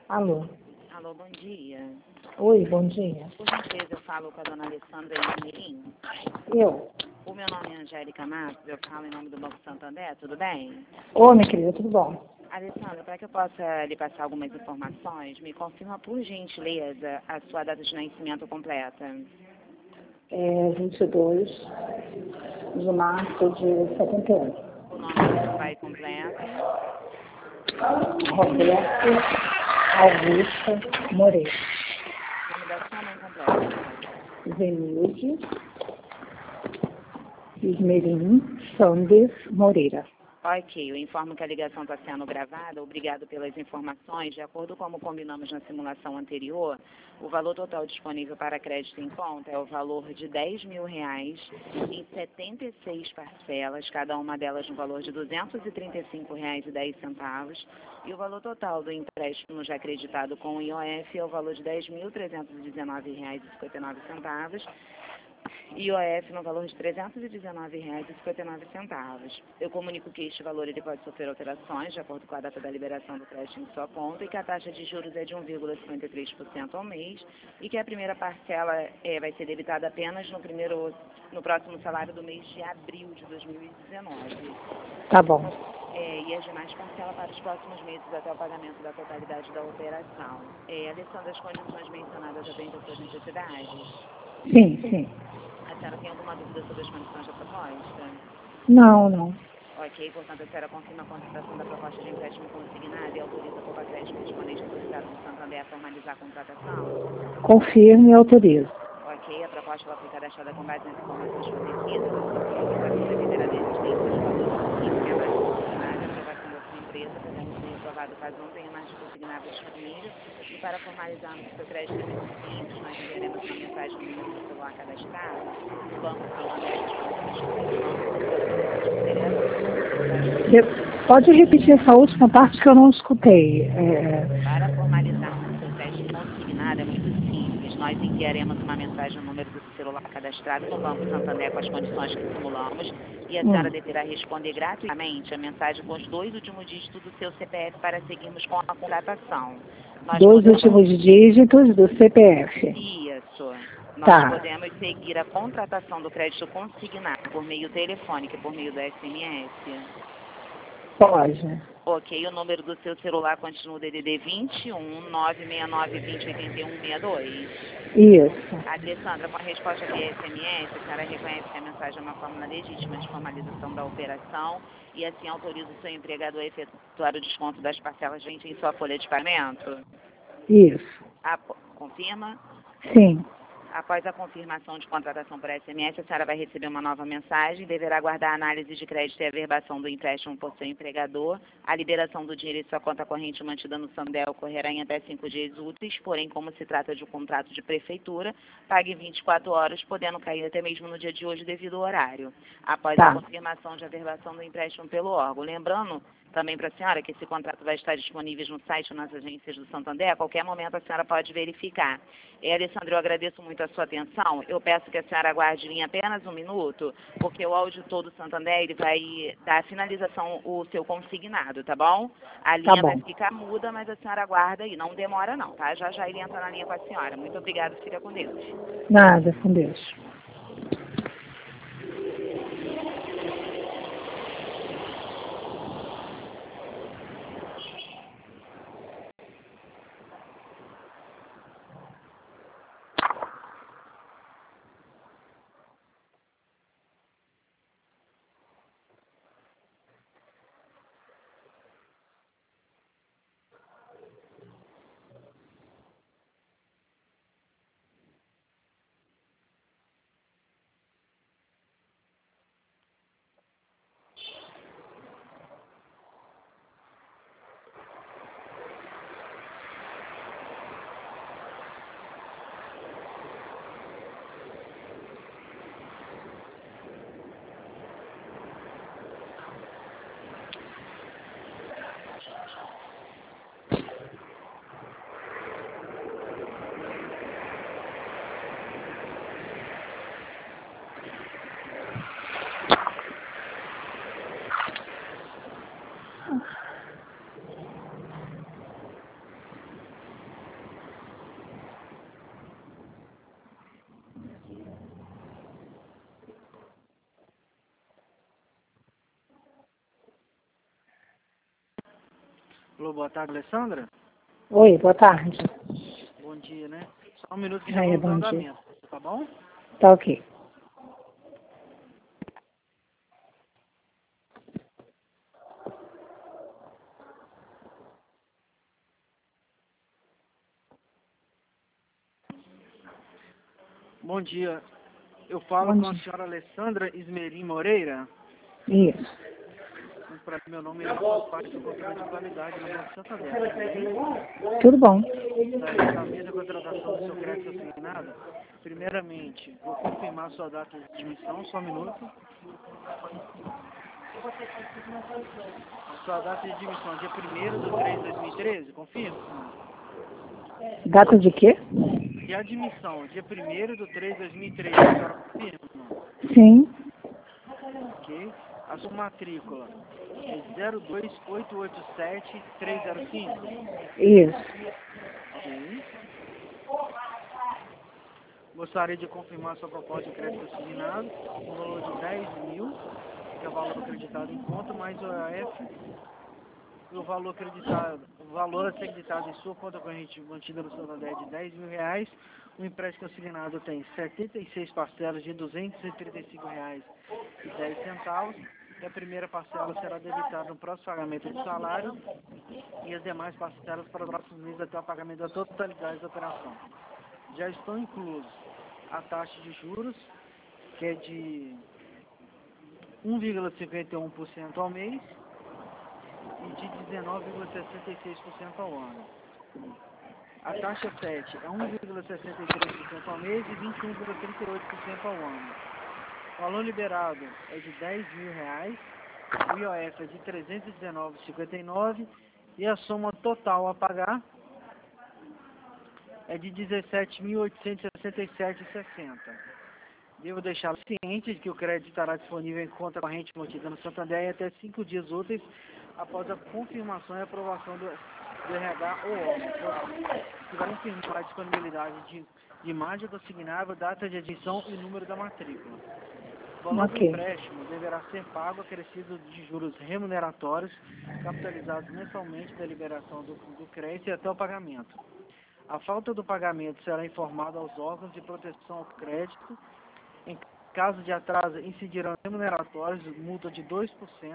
Alô? Alô, bom dia. Oi, bom dia. Por gentileza, eu falo com a dona Alessandra Mirim. Eu? O meu nome é Angélica Matos, eu falo em nome do Banco Santander, tudo bem? Oi, minha querida, tudo bom? Alessandra, para que eu possa lhe passar algumas informações, me confirma, por gentileza, a sua data de nascimento completa. 22 de março de 71. O nome do seu pai completo. Roberto Augusta Moreira. O nome da sua mãe completa. Zenilde Ismerim Sandes Moreira. Ok, eu informo que a ligação está sendo gravada. Obrigado pelas informações. De acordo com como combinamos na simulação anterior, o valor total disponível para crédito em conta é o valor de R$10.000 em 76 parcelas, cada uma delas no valor de R$235,10. E o valor total do empréstimo já acreditado com o IOF é o valor de R$10.319,59. IOF no valor de R$319,59. Eu comunico que este valor ele pode sofrer alterações de acordo com a data da liberação do crédito em sua conta e que a taxa de juros é de 1,53% ao mês e que a primeira parcela vai ser debitada apenas no próximo salário do mês de abril de 2019. Tá bom. E as demais parcelas para os próximos meses até o pagamento da totalidade da operação. Alessandra, as condições mencionadas atendem às suas necessidades? Sim, sim. A senhora tem alguma dúvida sobre as condições da proposta? Não. Ok, portanto, a senhora confirma a contratação da proposta de empréstimo consignado e autoriza a Copa Crédito correspondente autorizado do Santander a formalizar a contratação? Confirme e autorizo. Ok, a proposta vai ser cadastrada com base nas informações fornecidas. Eu só que a aprovação deve ter a existência de valor possível que é a base consignada e a aprovação da sua empresa, podendo ser aprovado caso não tenha mais de consignado disponível. E para formalizarmos o seu crédito é muito simples, nós enviaremos uma mensagem no número do celular cadastrado no Banco Santander com as condições que simulamos e pela liberação do empregador. Pode repetir essa última parte que eu não escutei. Para formalizarmos o seu crédito consignado é muito simples. Nós enviaremos uma mensagem no número do celular cadastrado no Banco Santander com as condições que simulamos e a senhora deverá responder gratuitamente a mensagem com os 2 últimos dígitos do seu CPF para seguirmos com a contratação. Dois últimos dígitos do CPF. Isso. Tá. Nós podemos seguir a contratação do crédito consignado por meio telefônico e por meio do SMS. Pode. Ok, o número do seu celular continua o DDD 21 969 20 81 62. Isso. Alessandra, com a resposta via SMS, a senhora reconhece que a mensagem é uma fórmula legítima de formalização da operação e assim autoriza o seu empregador a efetuar o desconto das parcelas vigentes em sua folha de pagamento? Isso. Confirma? Sim. Após a confirmação de contratação por SMS, a senhora vai receber uma nova mensagem e deverá aguardar a análise de crédito e averbação do empréstimo por seu empregador. A liberação do dinheiro em sua conta corrente mantida no Santander ocorrerá em até 5 dias úteis, porém, como se trata de um contrato de prefeitura, pague em 24 horas, podendo cair até mesmo no dia de hoje devido ao horário. Após a confirmação de averbação do empréstimo pelo órgão. Lembrando também para a senhora que esse contrato vai estar disponível no site ou nas agências do Santander. A qualquer momento a senhora pode verificar. Alessandra, eu agradeço muito a sua atenção. Eu peço que a senhora aguarde em linha apenas um minuto, porque o auditor do Santander ele vai dar a finalização o seu consignado, tá bom? A linha vai ficar muda, mas a senhora aguarda aí. Não demora não, tá? Já ele entra na linha com a senhora. Muito obrigada, fica com Deus. Nada, com Deus. Alô, boa tarde, Alessandra. Oi, boa tarde. Bom dia, né? Só um minuto que já Aí, vamos bom dar dia. andamento, tá bom? Tá ok. Bom dia. Eu falo Bom com a dia. senhora Alessandra Ismerim Moreira. Isso. Para meu nome é faz parte do controle de qualidade no Banco Santander, tudo bem? Tudo bom? Da mesa de contratação do seu crédito assignado, primeiramente, vou confirmar sua data de admissão, só um minuto. Sua data de admissão, dia 1º de 3 de 2013, confirma? Data de quê? De admissão, dia 1º de 3 de 2013, a senhora confirma? Sim. Ok. A sua matrícula é 02887-305. Isso. Ok. Gostaria de confirmar sua proposta de crédito assignado no valor de 10 mil, que é o valor acreditado em conta, mais o EAF, e o valor a ser acreditado em sua conta corrente mantida no Santander de 10 mil reais. O empréstimo assinado tem 76 parcelas de R$ 235,10. E a primeira parcela será debitada no próximo pagamento do salário e as demais parcelas para os próximos meses até o pagamento da totalidade da operação. Já estão inclusos a taxa de juros, que é de 1,51% ao mês e de 19,66% ao ano. A taxa 7 é 1,63% ao mês e 21,38% ao ano. O valor liberado é de 10 mil reais, o IOF é de 319,59 e a soma total a pagar é de 17.867,60. Devo deixá-lo ciente de que o crédito estará disponível em conta corrente mantida no Santander em até 5 dias úteis após a confirmação e aprovação do RH ou órgão, que vai confirmar a disponibilidade de imagem do assignável, data de admissão e número da matrícula. O valor do Ok. empréstimo deverá ser pago acrescido de juros remuneratórios, capitalizados mensalmente da liberação do crédito e até o pagamento. A falta do pagamento será informada aos órgãos de proteção ao crédito. Em caso de atraso, incidirão remuneratórios, multa de 2%,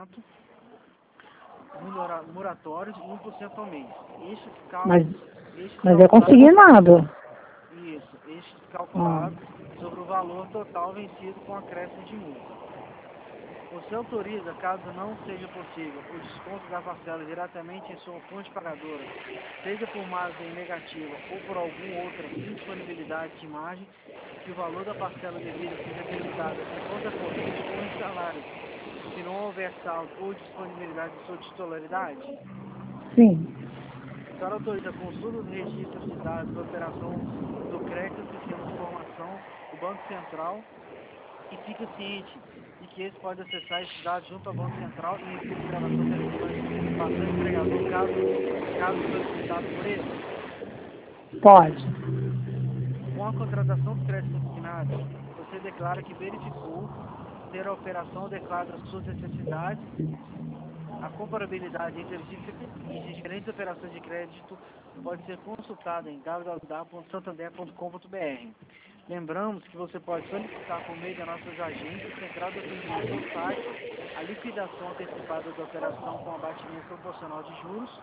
moratórios e 1% ao mês. Mas é consignado. Isso, este calculado sobre o valor total vencido com acréscimo de multa. Você autoriza, caso não seja possível, o desconto da parcela diretamente em sua fonte pagadora, seja por margem negativa ou por alguma outra indisponibilidade de margem, que o valor da parcela devida seja acreditada em conta corrente ou em salário, se não houver saldo ou disponibilidade de sua titularidade? Sim. A senhora autoriza a consulta dos registros de dados da operação do crédito no sistema de informação do Banco Central e fica ciente de que esse pode acessar esses dados junto ao Banco Central e envio de gravação telefônica para o empregador caso solicitado por ele. Pode. Com a contratação do crédito assignado, você declara que verificou ter a operação adequada às suas necessidades. A comparabilidade entre as diferentes operações de crédito pode ser consultada em www.santander.com.br. Lembramos que você pode solicitar por meio das nossas agências central de atendimento no site a liquidação antecipada da operação com abatimento proporcional de juros.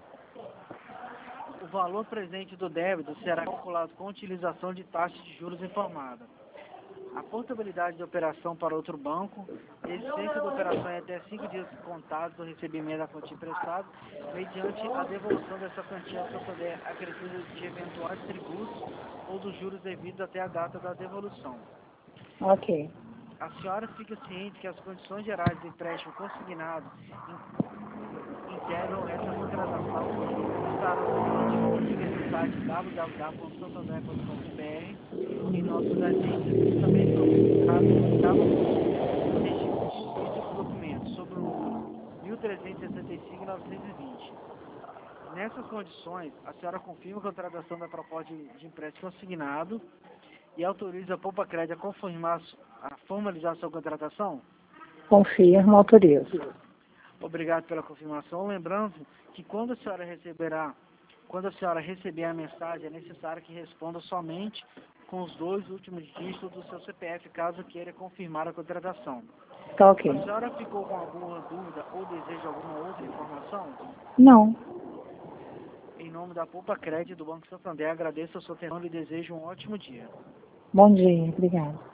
O valor presente do débito será calculado com utilização de taxa de juros informada. A portabilidade de operação para outro banco, a existência da operação é até 5 dias contados do recebimento da quantia emprestada, mediante a devolução dessa quantia ao Santander acrescida de eventuais tributos ou dos juros devidos até a data da devolução. Ok. A senhora fica ciente que as condições gerais do empréstimo consignado integram essa contratação estarão disponíveis no site www.santander.com.br em nossos agentes e também são registrados estes documentos sob o número 1365-920. Nessas condições, a senhora confirma a contratação da proposta de empréstimo consignado e autoriza a Poupa Crédito a formalizar sua contratação? Confirmo, autorizo. Obrigado pela confirmação. Lembrando que quando a senhora receber a mensagem, é necessário que responda somente com os 2 últimos dígitos do seu CPF, caso queira confirmar a contratação. Tá ok. A senhora ficou com alguma dúvida ou deseja alguma outra informação? Não. Em nome da Poupa Crédito do Banco Santander, agradeço a sua atenção e lhe desejo um ótimo dia. Bom dia. Obrigada.